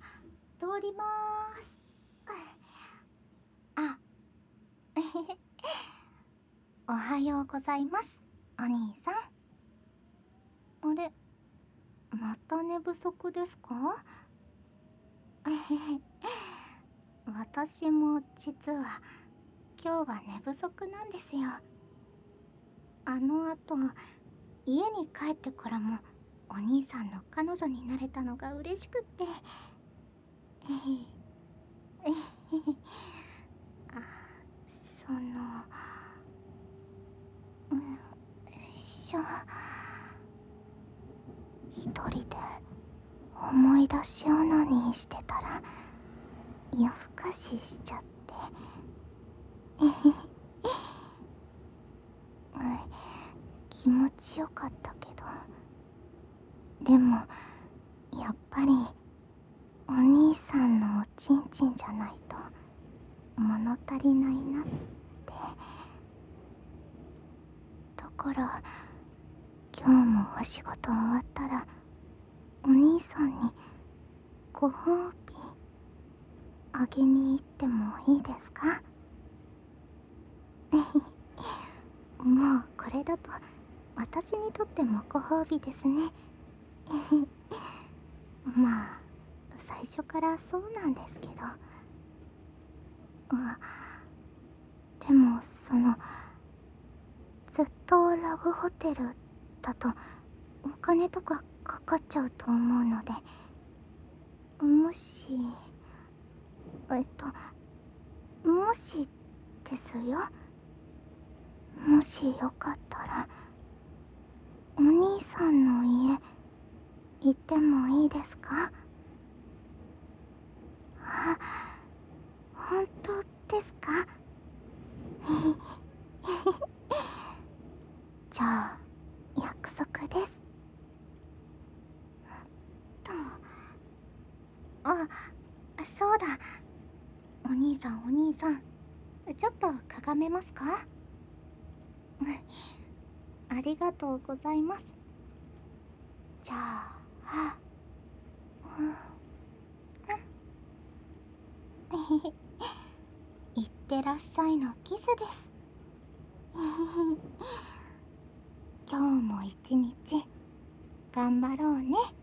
通りまーす。あ、おはようございます、お兄さん。あれ、また寝不足ですか？私も実は今日は寝不足なんですよ。あの後、家に帰ってからもお兄さんの彼女になれたのが嬉しくって。あ、その、よいしょ。一人で思い出し穴にしてたら夜更かししちゃって。気持ちよかったけど、でもやっぱりお兄さんのおちんちんじゃないと物足りないなって。だから今日もお仕事終わったらお兄さんにご褒美あげに行ってもいいですか？もうこれだと私にとってもご褒美ですね。まあ最初からそうなんですけど。でもずっとラブホテルだとお金とかかかっちゃうと思うので、もしもしですよ、もしよかったらお兄さんの家行ってもいいですか？あ、本当ですか？じゃあ約束です。と、あ、そうだ。お兄さんお兄さん、ちょっとかがめますか？ありがとうございます。じゃあ、いってらっしゃいのキスです。今日も一日頑張ろうね。